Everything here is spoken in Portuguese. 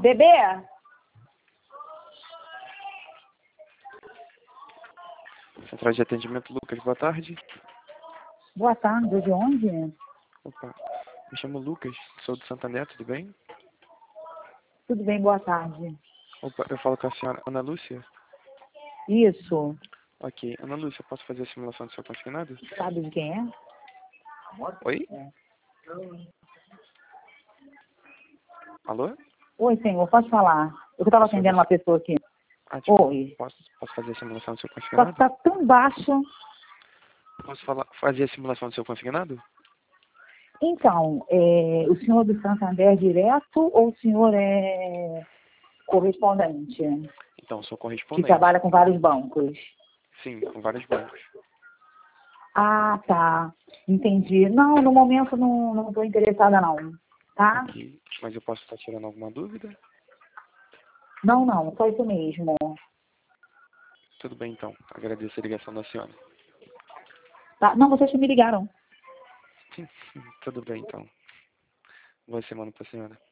Bebê? Central de atendimento, Lucas, boa tarde. Boa tarde, de onde? Opa, me chamo Lucas, sou do Santander, tudo bem? Tudo bem, boa tarde. Opa, eu falo com a senhora Ana Lúcia? Isso. Ok, Ana Lúcia, posso fazer a simulação do seu consignado? Sabe de quem é? Oi? É. Alô? Oi, senhor, pode falar. Eu estava Posso atendendo fazer... uma pessoa aqui. Ah, tipo, Oi. posso fazer a simulação do seu Só que consignado? está tão baixo. Posso fazer a simulação do seu consignado? Então, o senhor do Santander é direto ou o senhor é correspondente? Então, sou Que correspondente. trabalha com vários bancos? Sim, com vários bancos. Ah, tá. Entendi. Não, no momento não estou interessada não. Tá? Ok, mas eu posso estar tirando alguma dúvida? Não, só isso mesmo. Tudo bem, então. Agradeço a ligação da senhora. Tá? Não, vocês que me ligaram. Sim, tudo bem, então. Boa semana para a senhora.